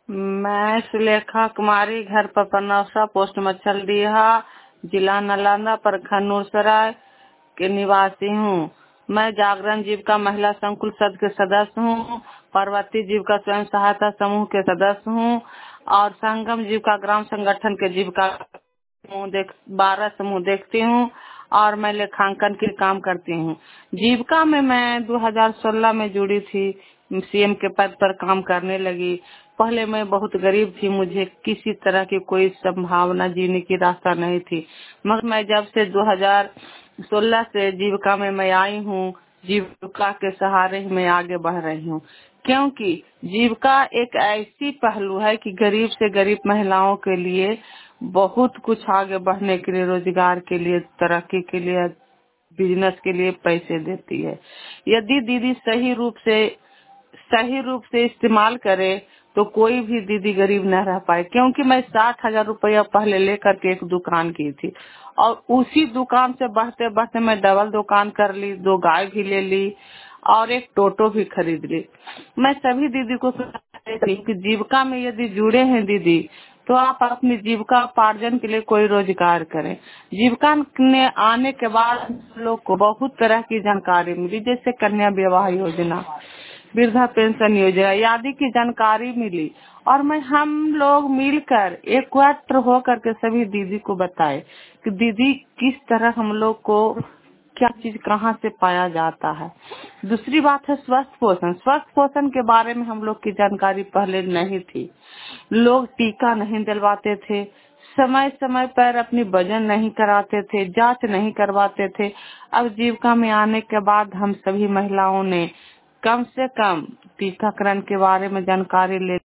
मैं सुलेखा कुमारी, घर पर पनौसा, पोस्ट मच्छलडीहा, जिला नालंदा, प्रखंड नूरसराय के निवासी हूँ। मैं जागरण जीविका महिला संकुल सद के सदस्य हूँ, पार्वती जीविका स्वयं सहायता समूह के सदस्य हूँ और संगम जीविका ग्राम संगठन के जीविका 12 समूह देखती हूँ और मैं लेखांकन के काम करती हूँ। जीविका में मैं 2016 में जुड़ी थी, सीएम के पद पर काम करने लगी। पहले मैं बहुत गरीब थी, मुझे किसी तरह की कोई संभावना जीने की रास्ता नहीं थी, मगर मैं जब से 2016 से जीविका में मैं आई हूँ, जीविका के सहारे ही मैं आगे बढ़ रही हूँ, क्योंकि जीविका एक ऐसी पहलू है कि गरीब से गरीब महिलाओं के लिए बहुत कुछ आगे बढ़ने के लिए, रोजगार के लिए, तरक्की के लिए, बिजनेस के लिए पैसे देती है। यदि दीदी सही रूप से इस्तेमाल करे तो कोई भी दीदी गरीब न रह पाए, क्योंकि मैं 60,000 रुपया पहले लेकर के एक दुकान की थी और उसी दुकान से बढ़ते बढ़ते मैं डबल दुकान कर ली, 2 गाय भी ले ली और एक टोटो भी खरीद ली। मैं सभी दीदी को कहती हूँ कि जीविका में यदि जुड़े हैं दीदी, तो आप अपनी जीविका उपार्जन के लिए कोई रोजगार करें। जीविका ने आने के बाद लोग को बहुत तरह की जानकारी मिली, जैसे कन्या विवाह योजना, वृद्धा पेंशन योजना आदि की जानकारी मिली और हम लोग मिलकर एकत्र होकर के सभी दीदी को बताए कि दीदी किस तरह हम लोग को क्या चीज कहाँ से पाया जाता है। दूसरी बात है स्वस्थ पोषण। स्वस्थ पोषण के बारे में हम लोग की जानकारी पहले नहीं थी। लोग टीका नहीं दिलवाते थे, समय समय पर अपनी वजन नहीं कराते थे, जांच नहीं करवाते थे। अब जीविका में आने के बाद हम सभी महिलाओं ने कम से कम टीकाकरण के बारे में जानकारी ले